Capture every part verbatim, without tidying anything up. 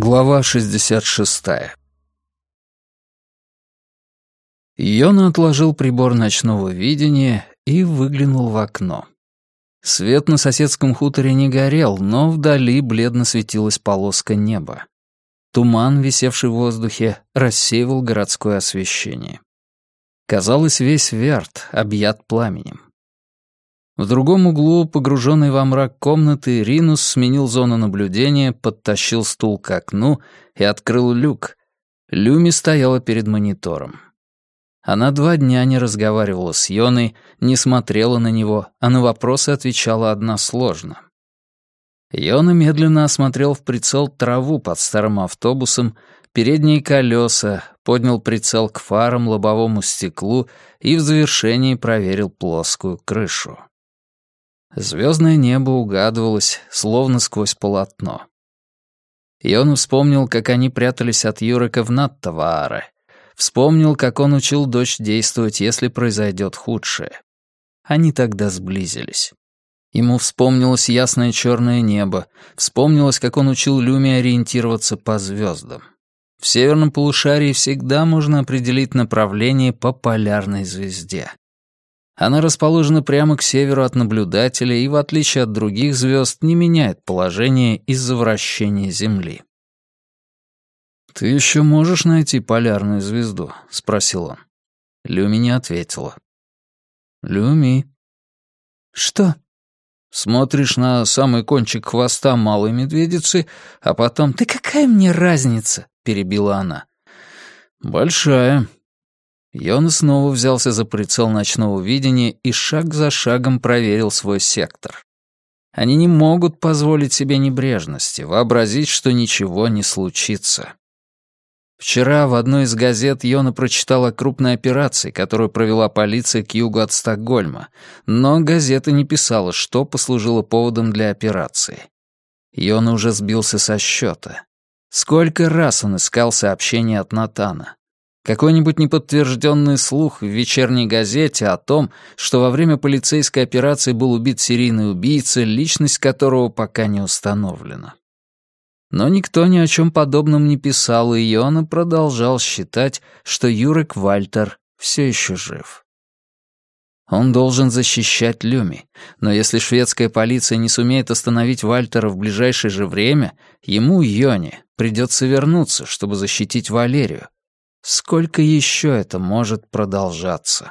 Глава шестьдесят шестая. Йона отложил прибор ночного видения и выглянул в окно. Свет на соседском хуторе не горел, но вдали бледно светилась полоска неба. Туман, висевший в воздухе, рассеивал городское освещение. Казалось, весь Верт объят пламенем. В другом углу, погруженный во мрак комнаты, Ринус сменил зону наблюдения, подтащил стул к окну и открыл люк. Люми стояла перед монитором. Она два дня не разговаривала с Йоной, не смотрела на него, а на вопросы отвечала односложно. Йона медленно осмотрел в прицел траву под старым автобусом, передние колеса, поднял прицел к фарам, лобовому стеклу и в завершении проверил плоскую крышу. Звездное небо угадывалось, словно сквозь полотно. И он вспомнил, как они прятались от Юрика в Наттавааре. Вспомнил, как он учил дочь действовать, если произойдет худшее. Они тогда сблизились. Ему вспомнилось ясное черное небо, вспомнилось, как он учил Люми ориентироваться по звездам. В северном полушарии всегда можно определить направление по полярной звезде. Она расположена прямо к северу от наблюдателя и, в отличие от других звезд, не меняет положение из-за вращения Земли. «Ты еще можешь найти полярную звезду?» — спросил он. Люми не ответила. «Люми». «Что?» «Смотришь на самый кончик хвоста малой медведицы, а потом...» «Да какая мне разница?» — перебила она. «Большая». Йона снова взялся за прицел ночного видения и шаг за шагом проверил свой сектор. Они не могут позволить себе небрежности, вообразить, что ничего не случится. Вчера в одной из газет Йона прочитал о крупной операции, которую провела полиция к югу от Стокгольма, но газета не писала, что послужило поводом для операции. Йона уже сбился со счета. Сколько раз он искал сообщения от Натана? Какой-нибудь неподтвержденный слух в вечерней газете о том, что во время полицейской операции был убит серийный убийца, личность которого пока не установлена. Но никто ни о чем подобном не писал, и Йона продолжал считать, что Юрик Вальтер все еще жив. Он должен защищать Люми, но если шведская полиция не сумеет остановить Вальтера в ближайшее же время, ему, Йоне, придется вернуться, чтобы защитить Валерию. Сколько еще это может продолжаться?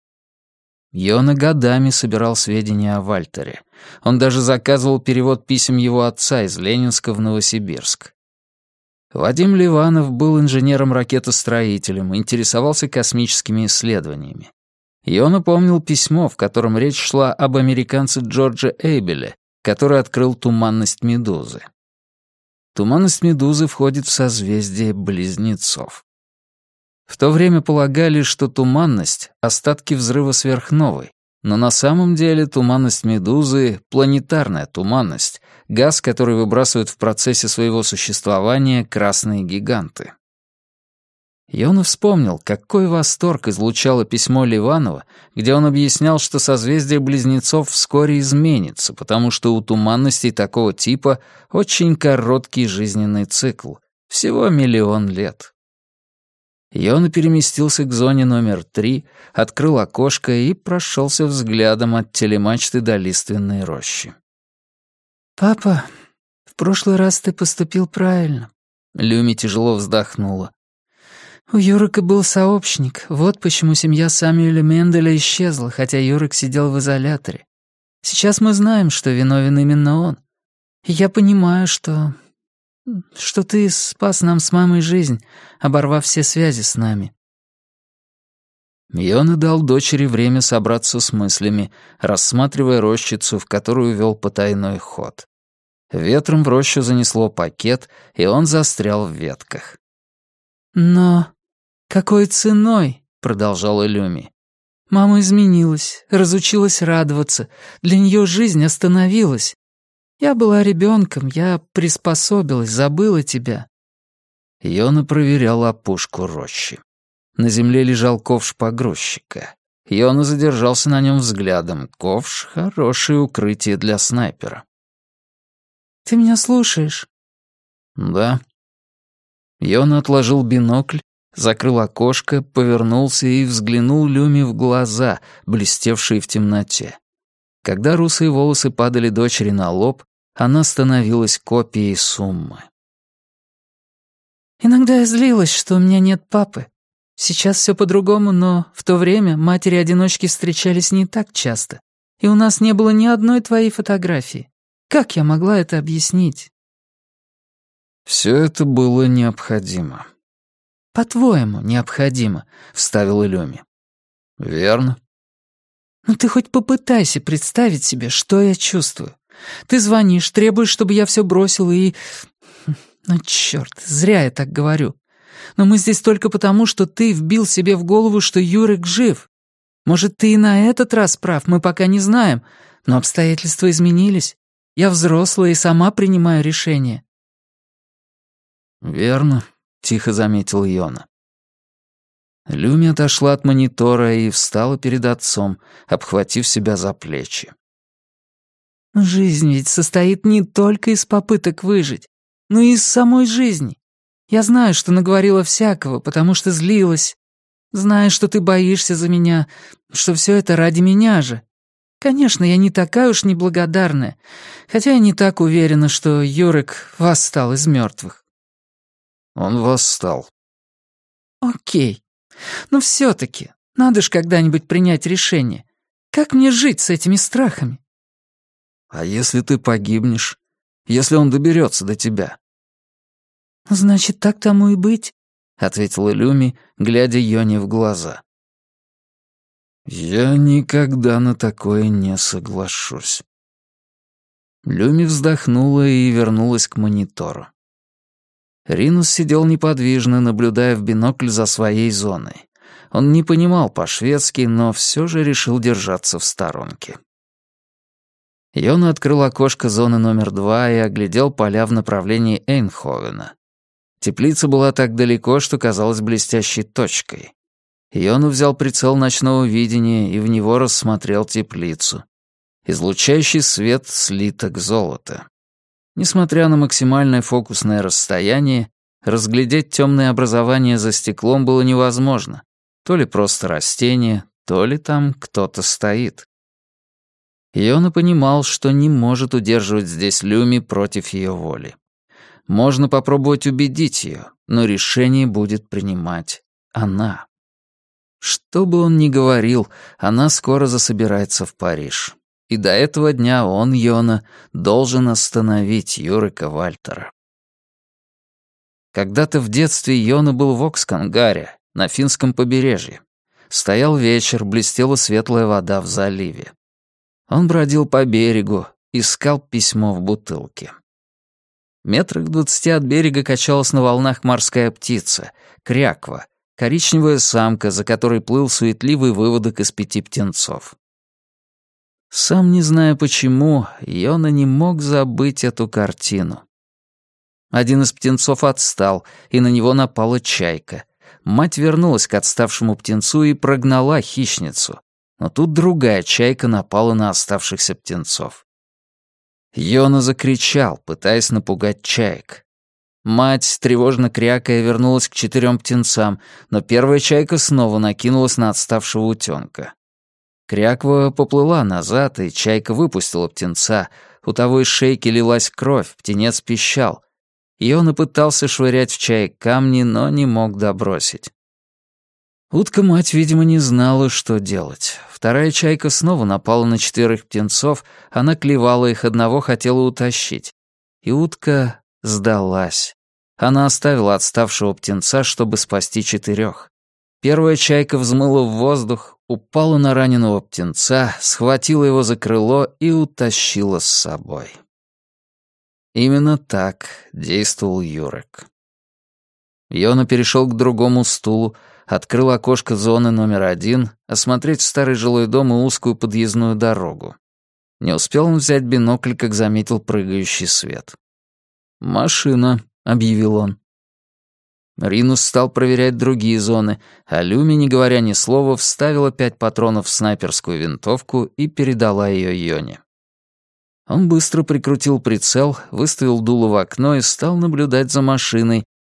Йона годами собирал сведения о Вальтере. Он даже заказывал перевод писем его отца из Ленинска в Новосибирск. Вадим Ливанов был инженером-ракетостроителем, интересовался космическими исследованиями. Йона помнил письмо, в котором речь шла об американце Джордже Эйбеле, который открыл туманность Медузы. Туманность Медузы входит в созвездие Близнецов. В то время полагали, что туманность — остатки взрыва сверхновой, но на самом деле туманность Медузы — планетарная туманность, газ, который выбрасывают в процессе своего существования красные гиганты. Йона вспомнил, какой восторг излучало письмо Ливанова, где он объяснял, что созвездие Близнецов вскоре изменится, потому что у туманностей такого типа очень короткий жизненный цикл, всего миллион лет. Йона переместился к зоне номер три, открыл окошко и прошелся взглядом от телемачты до лиственной рощи. «Папа, в прошлый раз ты поступил правильно», — Люми тяжело вздохнула. «У Юрика был сообщник, вот почему семья Самюэля Менделя исчезла, хотя Юрик сидел в изоляторе. Сейчас мы знаем, что виновен именно он. И я понимаю, что... что ты спас нам с мамой жизнь, оборвав все связи с нами». Йона дал дочери время собраться с мыслями, рассматривая рощицу, в которую вел потайной ход. Ветром в рощу занесло пакет, и он застрял в ветках. «Но какой ценой?» — продолжала Люми. «Мама изменилась, разучилась радоваться, для нее жизнь остановилась. Я была ребенком, я приспособилась, забыла тебя». Йона проверял опушку рощи. На земле лежал ковш погрузчика. Йона задержался на нем взглядом. Ковш — хорошее укрытие для снайпера. «Ты меня слушаешь?» «Да». Йона отложил бинокль, закрыл окошко, повернулся и взглянул Люми в глаза, блестевшие в темноте. Когда русые волосы падали дочери на лоб, она становилась копией Суммы. «Иногда я злилась, что у меня нет папы. Сейчас все по-другому, но в то время матери-одиночки встречались не так часто, и у нас не было ни одной твоей фотографии. Как я могла это объяснить?» «Все это было необходимо». «По-твоему, необходимо», — вставила Люми. «Верно». «Ну ты хоть попытайся представить себе, что я чувствую. Ты звонишь, требуешь, чтобы я все бросила и... Ну, черт, зря я так говорю. Но мы здесь только потому, что ты вбил себе в голову, что Юрик жив. Может, ты и на этот раз прав, мы пока не знаем, но обстоятельства изменились. Я взрослая и сама принимаю решения». «Верно», — тихо заметил Йона. Люми отошла от монитора и встала перед отцом, обхватив себя за плечи. «Жизнь ведь состоит не только из попыток выжить, но и из самой жизни. Я знаю, что наговорила всякого, потому что злилась. Знаю, что ты боишься за меня, что все это ради меня же. Конечно, я не такая уж неблагодарная, хотя я не так уверена, что Юрик восстал из мертвых». «Он восстал». «Окей. Но все-таки надо ж когда-нибудь принять решение. Как мне жить с этими страхами?» «А если ты погибнешь? Если он доберется до тебя?» «Значит, так тому и быть», — ответила Люми, глядя Йоне в глаза. «Я никогда на такое не соглашусь». Люми вздохнула и вернулась к монитору. Ринус сидел неподвижно, наблюдая в бинокль за своей зоной. Он не понимал по-шведски, но все же решил держаться в сторонке. Йона открыл окошко зоны номер два и оглядел поля в направлении Эйнховена. Теплица была так далеко, что казалась блестящей точкой. Йона взял прицел ночного видения и в него рассмотрел теплицу. Излучающий свет слиток золота. Несмотря на максимальное фокусное расстояние, разглядеть темные образования за стеклом было невозможно. То ли просто растение, то ли там кто-то стоит. Йона понимал, что не может удерживать здесь Люми против ее воли. Можно попробовать убедить ее, но решение будет принимать она. Что бы он ни говорил, она скоро засобирается в Париж. И до этого дня он, Йона, должен остановить Юрика Вальтера. Когда-то в детстве Йона был в Окскангаре, на финском побережье. Стоял вечер, блестела светлая вода в заливе. Он бродил по берегу, искал письмо в бутылке. Метрах двадцати от берега качалась на волнах морская птица, кряква, коричневая самка, за которой плыл суетливый выводок из пяти птенцов. Сам не зная почему, Йона не мог забыть эту картину. Один из птенцов отстал, и на него напала чайка. Мать вернулась к отставшему птенцу и прогнала хищницу. Но тут другая чайка напала на оставшихся птенцов. Йона закричал, пытаясь напугать чаек. Мать, тревожно крякая, вернулась к четырем птенцам, но первая чайка снова накинулась на отставшего утенка. Кряква поплыла назад, и чайка выпустила птенца. У того из шейки лилась кровь, птенец пищал. Йона пытался швырять в чаек камни, но не мог добросить. Утка-мать, видимо, не знала, что делать. Вторая чайка снова напала на четверых птенцов, она клевала их, одного хотела утащить. И утка сдалась. Она оставила отставшего птенца, чтобы спасти четырех. Первая чайка взмыла в воздух, упала на раненого птенца, схватила его за крыло и утащила с собой. Именно так действовал Юрик. Йона перешел к другому стулу, открыл окошко зоны номер один, осмотреть старый жилой дом и узкую подъездную дорогу. Не успел он взять бинокль, как заметил прыгающий свет. «Машина», — объявил он. Ринус стал проверять другие зоны, а Люми, не говоря ни слова, вставила пять патронов в снайперскую винтовку и передала ее Йоне. Он быстро прикрутил прицел, выставил дуло в окно и стал наблюдать за машиной,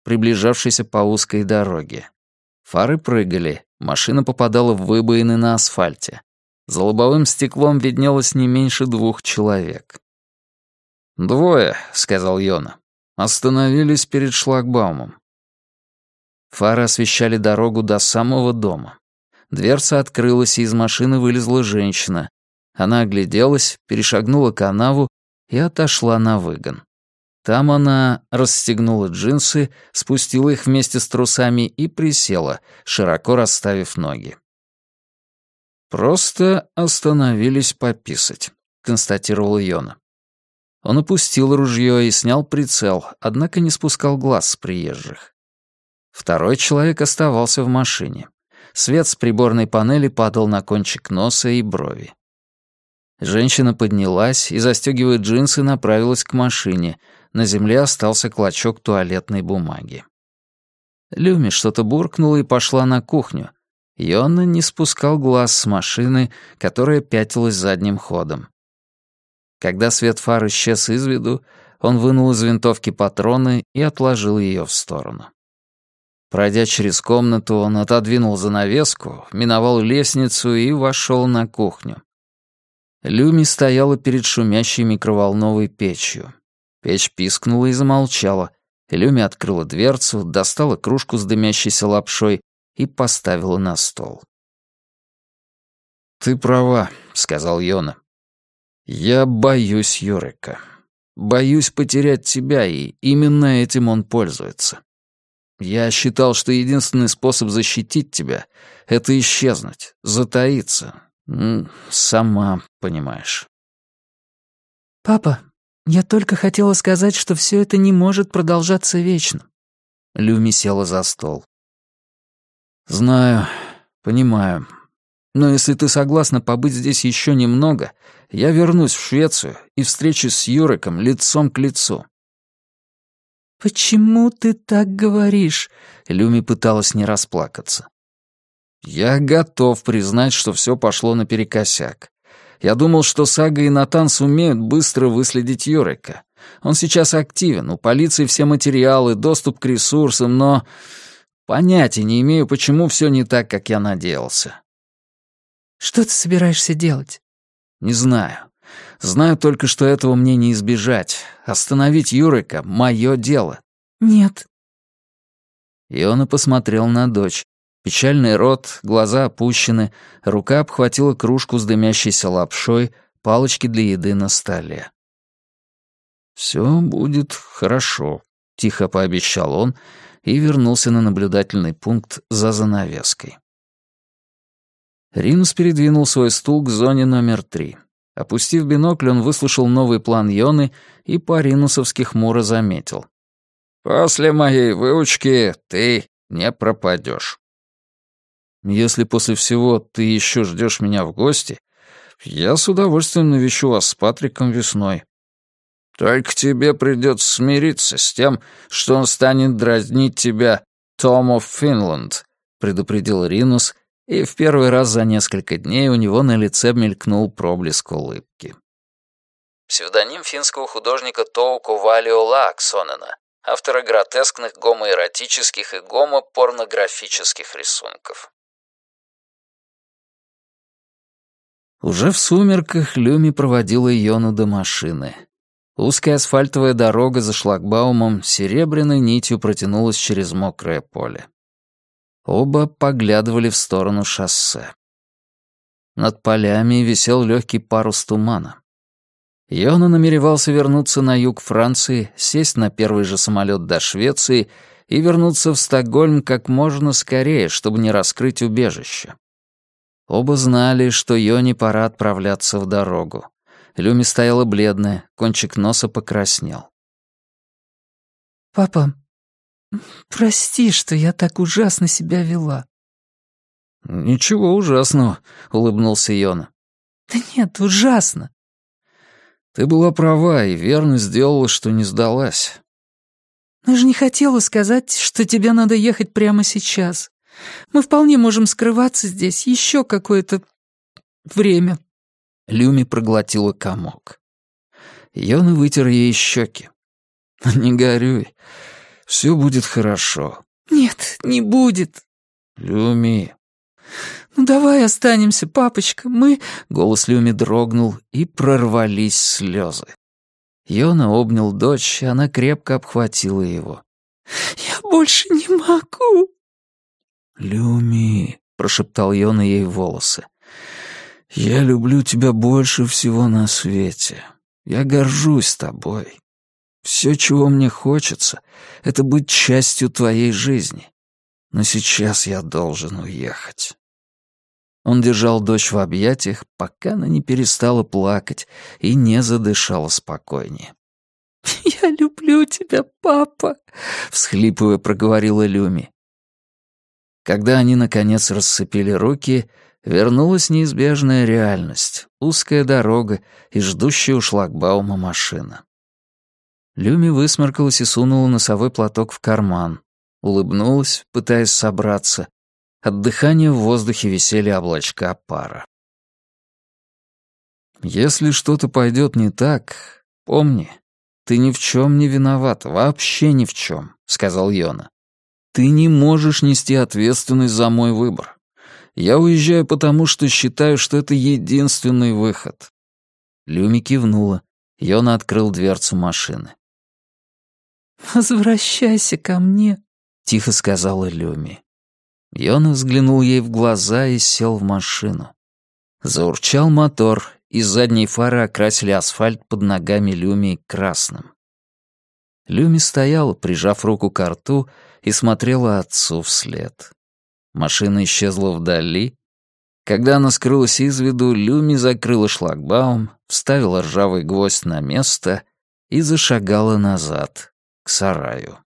приближавшийся по узкой дороге. Фары прыгали, машина попадала в выбоины на асфальте. За лобовым стеклом виднелось не меньше двух человек. «Двое», — сказал Йона, — «остановились перед шлагбаумом». Фары освещали дорогу до самого дома. Дверца открылась, и из машины вылезла женщина. Она огляделась, перешагнула канаву и отошла на выгон. Там она расстегнула джинсы, спустила их вместе с трусами и присела, широко расставив ноги. «Просто остановились пописать», — констатировал Йона. Он опустил ружье и снял прицел, однако не спускал глаз с приезжих. Второй человек оставался в машине. Свет с приборной панели падал на кончик носа и брови. Женщина поднялась и, застегивая джинсы, направилась к машине. На земле остался клочок туалетной бумаги. Люми что-то буркнула и пошла на кухню. Йона не спускал глаз с машины, которая пятилась задним ходом. Когда свет фар исчез из виду, он вынул из винтовки патроны и отложил ее в сторону. Пройдя через комнату, он отодвинул занавеску, миновал лестницу и вошел на кухню. Люми стояла перед шумящей микроволновой печью. Печь пискнула и замолчала. Люми открыла дверцу, достала кружку с дымящейся лапшой и поставила на стол. «Ты права», — сказал Йона. «Я боюсь Юрика. Боюсь потерять тебя, и именно этим он пользуется. Я считал, что единственный способ защитить тебя — это исчезнуть, затаиться. Сама понимаешь». «Папа, я только хотела сказать, что все это не может продолжаться вечно». Люми села за стол. «Знаю, понимаю. Но если ты согласна побыть здесь еще немного, я вернусь в Швецию и встречусь с Юриком лицом к лицу». «Почему ты так говоришь?» — Люми пыталась не расплакаться. «Я готов признать, что все пошло наперекосяк. Я думал, что Сага и Натан сумеют быстро выследить Юрика. Он сейчас активен, у полиции все материалы, доступ к ресурсам, но понятия не имею, почему все не так, как я надеялся». «Что ты собираешься делать?» «Не знаю. Знаю только, что этого мне не избежать. Остановить Юрика — мое дело». «Нет». Йона посмотрел на дочь. Печальный рот, глаза опущены, рука обхватила кружку с дымящейся лапшой, палочки для еды на столе. «Все будет хорошо», — тихо пообещал он и вернулся на наблюдательный пункт за занавеской. Ринус передвинул свой стул к зоне номер три. Опустив бинокль, он выслушал новый план Йоны и по-ринусовски хмуро заметил. «После моей выучки ты не пропадешь. Если после всего ты еще ждешь меня в гости, я с удовольствием навещу вас с Патриком весной. Только тебе придется смириться с тем, что он станет дразнить тебя Том оф Финланд», предупредил Ринус, и в первый раз за несколько дней у него на лице мелькнул проблеск улыбки. Псевдоним финского художника Тоуко Валио Лааксонена, автора гротескных гомоэротических и гомопорнографических рисунков. Уже в сумерках Люми проводила Йону до машины. Узкая асфальтовая дорога за шлагбаумом серебряной нитью протянулась через мокрое поле. Оба поглядывали в сторону шоссе. Над полями висел легкий парус тумана. Йона намеревался вернуться на юг Франции, сесть на первый же самолет до Швеции и вернуться в Стокгольм как можно скорее, чтобы не раскрыть убежище. Оба знали, что Йоне пора отправляться в дорогу. Люми стояла бледная, кончик носа покраснел. «Папа, прости, что я так ужасно себя вела». «Ничего ужасного», — улыбнулся Йона. «Да нет, ужасно». «Ты была права и верно сделала, что не сдалась». «Но я же не хотела сказать, что тебе надо ехать прямо сейчас. Мы вполне можем скрываться здесь еще какое-то время». Люми проглотила комок. Йона вытер ей щеки. «Не горюй. Все будет хорошо». «Нет, не будет». «Люми». «Ну давай останемся, папочка, мы...» Голос Люми дрогнул, и прорвались слезы. Йона обнял дочь, и она крепко обхватила его. «Я больше не могу». «Люми», — прошептал Йона ей в волосы, — «я люблю тебя больше всего на свете. Я горжусь тобой. Все, чего мне хочется, — это быть частью твоей жизни. Но сейчас я должен уехать». Он держал дочь в объятиях, пока она не перестала плакать и не задышала спокойнее. «Я люблю тебя, папа», — всхлипывая, проговорила Люми. Когда они, наконец, расцепили руки, вернулась неизбежная реальность, узкая дорога и ждущая у шлагбаума машина. Люми высморкалась и сунула носовой платок в карман, улыбнулась, пытаясь собраться. От дыхания в воздухе висели облачка пара. «Если что-то пойдет не так, помни, ты ни в чем не виновата, вообще ни в чем», — сказал Йона. «Ты не можешь нести ответственность за мой выбор. Я уезжаю потому, что считаю, что это единственный выход». Люми кивнула. Йона открыл дверцу машины. «Возвращайся ко мне», — тихо сказала Люми. Йона взглянул ей в глаза и сел в машину. Заурчал мотор, и задние фары окрасили асфальт под ногами Люми красным. Люми стояла, прижав руку к рту, и смотрела отцу вслед. Машина исчезла вдали. Когда она скрылась из виду, Люми закрыла шлагбаум, вставила ржавый гвоздь на место и зашагала назад, к сараю.